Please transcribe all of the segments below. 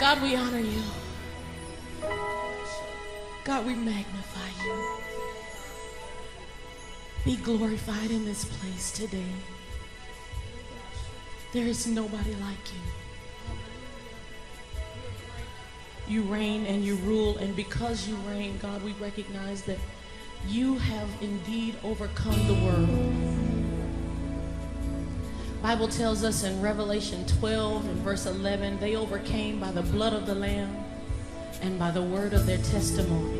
God, we honor you. God, we magnify you. Be glorified in this place today. There is nobody like you. You reign and you rule, and because you reign, God, we recognize that you have indeed overcome the world. Bible tells us in Revelation 12 and verse 11, they overcame by the blood of the Lamb and by the word of their testimony.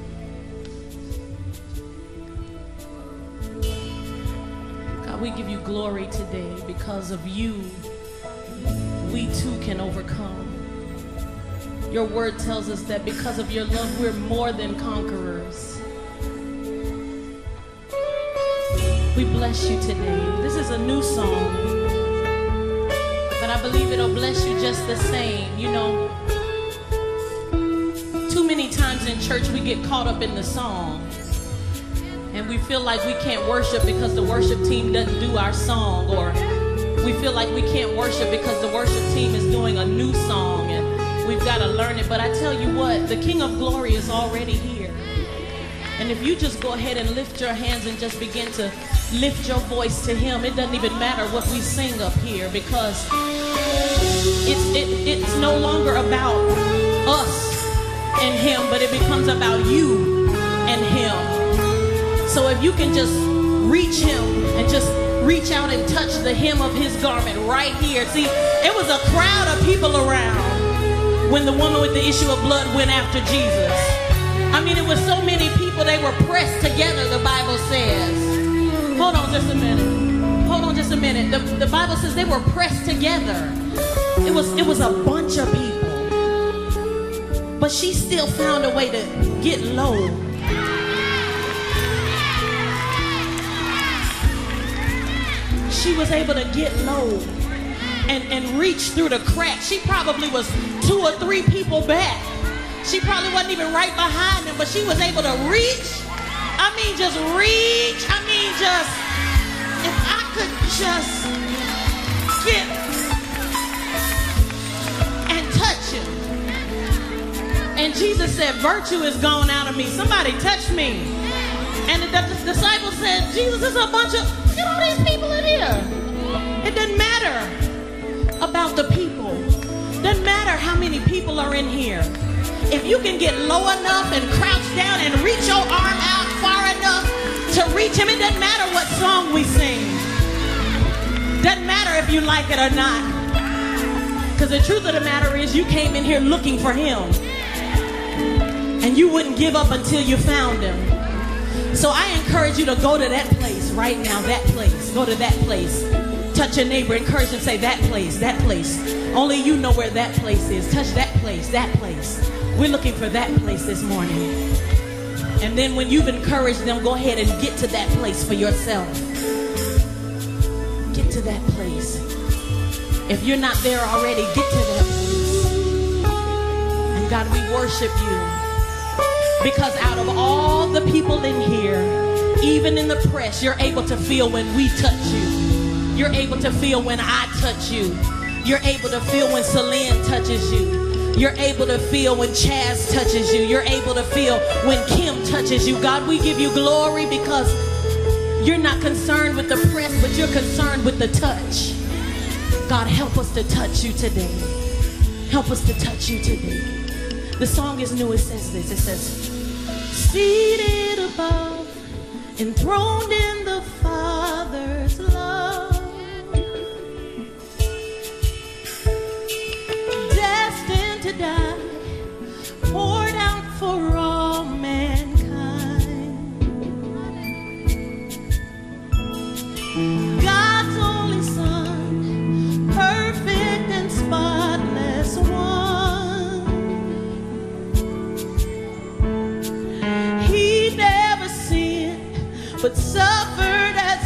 God, we give you glory today. Because of you, we too can overcome. Your word tells us that because of your love, we're more than conquerors. We bless you today. This is a new song, but I believe it'll bless you just the same. You know, too many times in church we get caught up in the song, and we feel like we can't worship because the worship team doesn't do our song, or we feel like we can't worship because the worship team is doing a new song and we've got to learn it. But I tell you what, the King of Glory is already here. And if you just go ahead and lift your hands and just begin to lift your voice to him, it doesn't even matter what we sing up here, because it's no longer about us and him, but it becomes about you and him. So if you can just reach him and just reach out and touch the hem of his garment right here. See, it was a crowd of people around when the woman with the issue of blood went after Jesus. I mean, it was so many people, they were pressed together, the Bible says. Hold on just a minute. The Bible says they were pressed together. It was a bunch of people. But she still found a way to get low. She was able to get low and reach through the crack. She probably was 2 or 3 people back. She probably wasn't even right behind them, but she was able to reach. I mean, just reach. I mean, just, if I could just get and touch him. And Jesus said, virtue is gone out of me. Somebody touch me. And the disciples said, Jesus, there's a bunch of, look at all these people in here. It doesn't matter about the people. Doesn't matter how many people are in here. If you can get low enough and crouch down and reach your arm out far enough to reach him, it doesn't matter what song we sing. Doesn't matter if you like it or not. Because the truth of the matter is, you came in here looking for him. And you wouldn't give up until you found him. So I encourage you to go to that place right now, that place. Go to that place. Touch your neighbor, encourage them, say that place, that place. Only you know where that place is. Touch that place, that place. We're looking for that place this morning. And then when you've encouraged them, go ahead and get to that place for yourself. Get to that place. If you're not there already, get to that place. And God, we worship you. Because out of all the people in here, even in the press, you're able to feel when we touch you. You're able to feel when I touch you. You're able to feel when Celine touches you. You're able to feel when Chaz touches you. You're able to feel when Kim touches you. God, we give you glory because you're not concerned with the press, but you're concerned with the touch. God, help us to touch you today. Help us to touch you today. The song is new. It says this. It says, seated above, enthroned in the Father's love, destined to die, poured out for all mankind. God's only Son, perfect and spotless one. He never sinned, but suffered as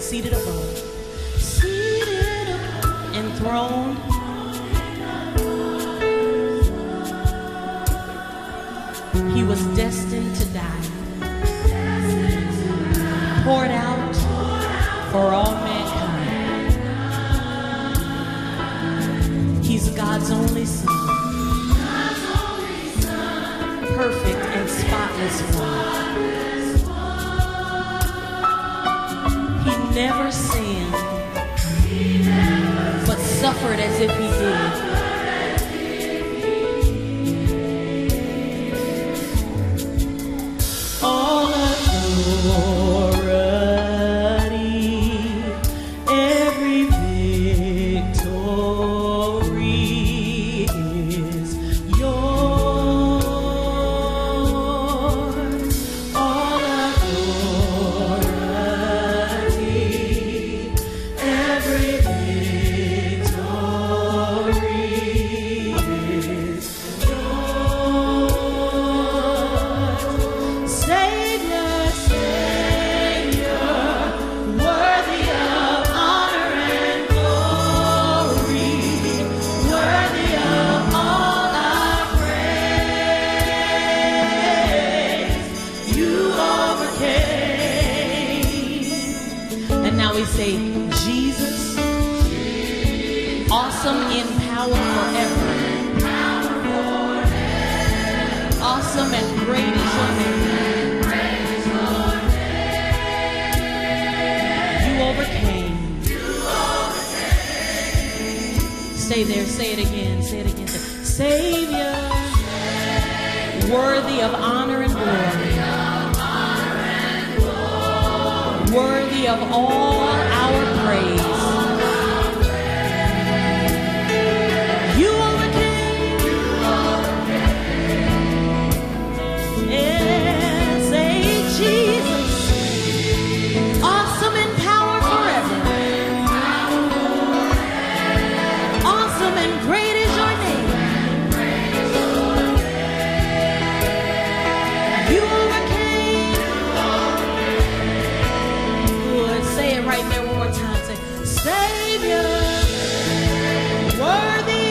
seated above, enthroned. He was destined to die, poured out for all mankind. He's God's only Son, perfect and spotless one. He never sinned, but suffered as if he did. All authority, every victory is yours. All authority, every victory is yours. Savior, Savior, worthy of honor and glory, worthy of all our praise. You overcame. And now we say, Jesus, awesome in power forever. Awesome and great is your name. You overcame. Stay there, say it again, say it again. Savior, worthy of honor and glory, worthy of all our praise. You overcame. Yeah, say Jesus, awesome in power forever. Awesome and great is your name. You overcame. Good. Say it right there one more time. Say, Savior, worthy,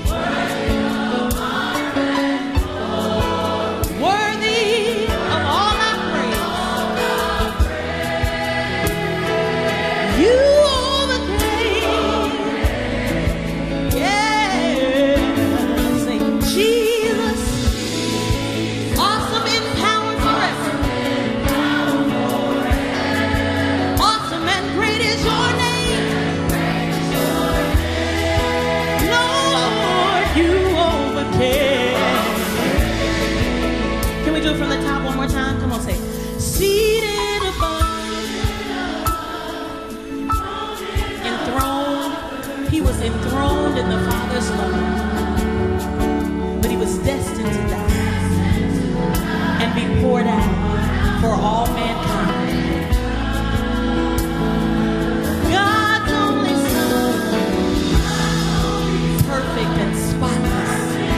worthy of all our praise. You overcame. Yeah. Say, Jesus, awesome in power forever. Awesome and great is your name. Lord, you overcame. Can we do it from the top one more time? Come on, say, seated above, enthroned. He was enthroned in the Father's love, but he was destined to die and be poured out for all mankind. God's only Son, perfect and spotless.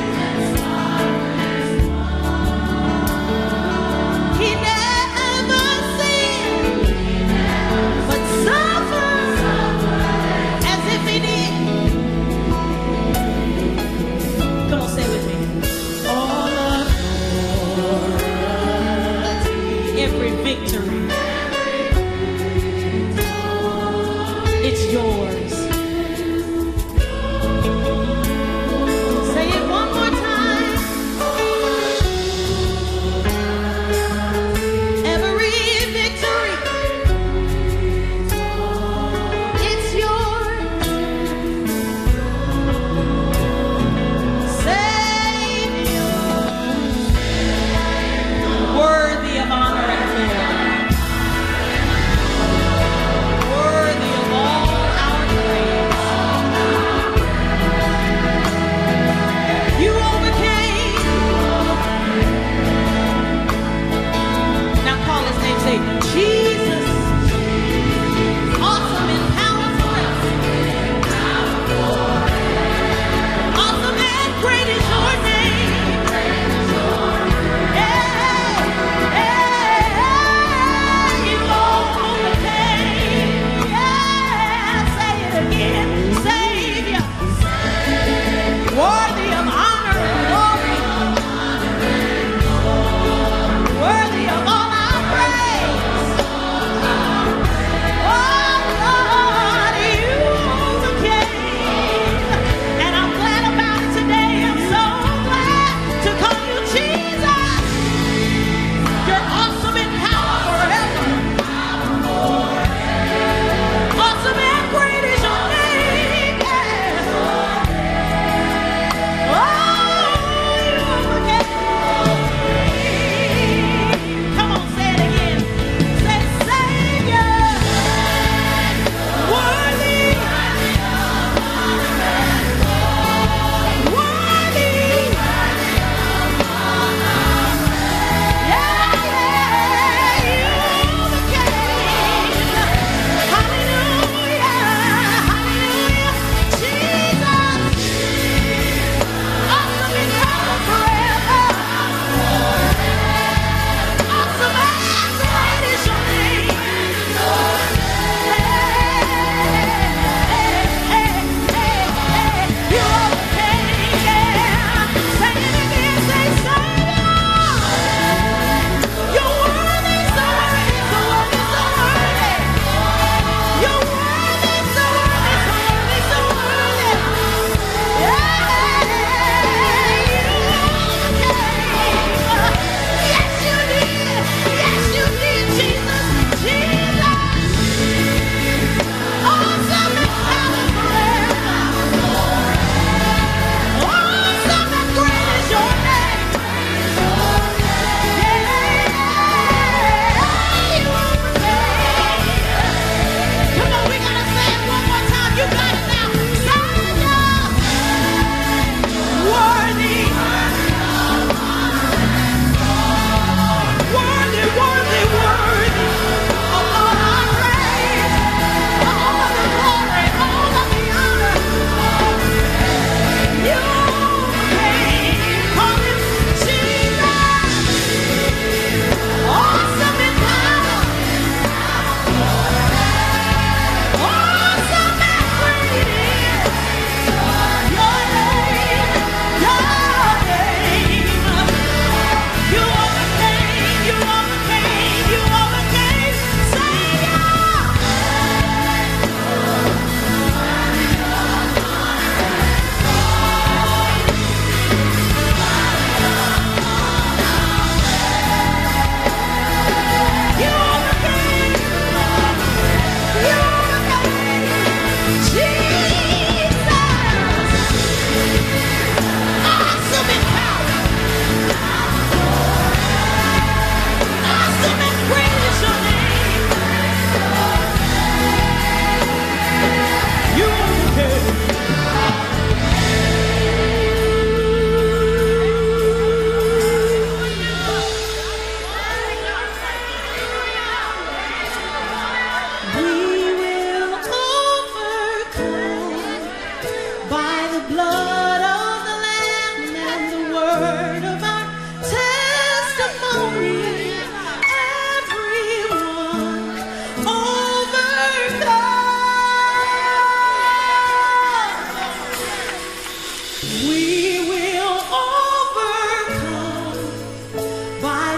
He never sinned, but suffered as if he did. Come on, say it with me. All of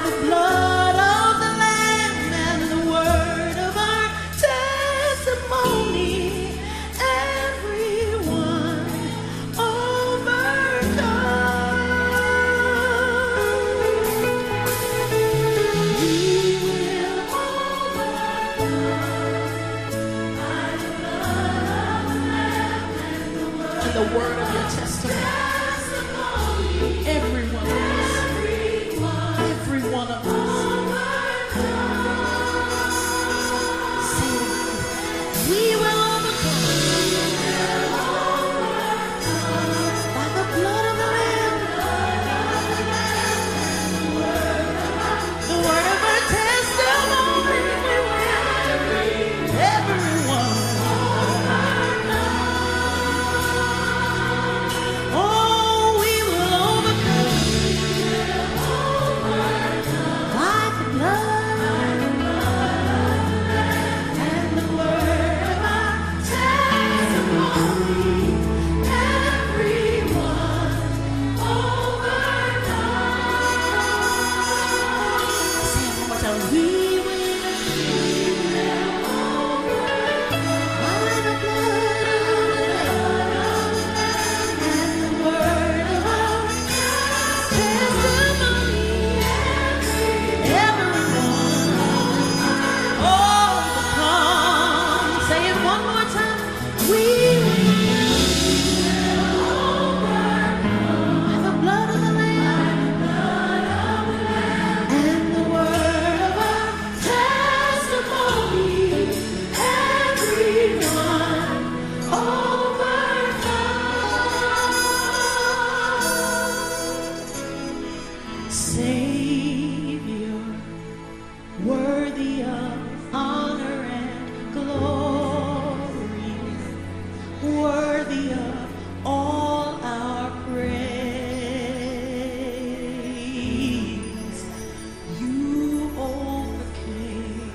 the blood of the Lamb and the word of our testimony, everyone overcome. We will overcome by the blood of the Lamb and the word of your testimony. Every one of us. Every one of us. Sing. We will overcome by the blood of the Lamb, the word of our testimony. Everyone. Savior, worthy of honor and glory, worthy of all our praise. You overcame.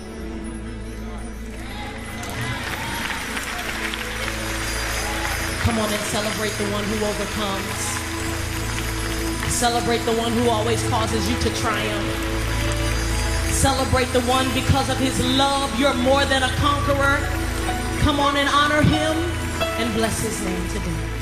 Come on and celebrate the one who overcomes. Celebrate the one who always causes you to triumph. Celebrate the one because of his love. You're more than a conqueror. Come on and honor him and bless his name today.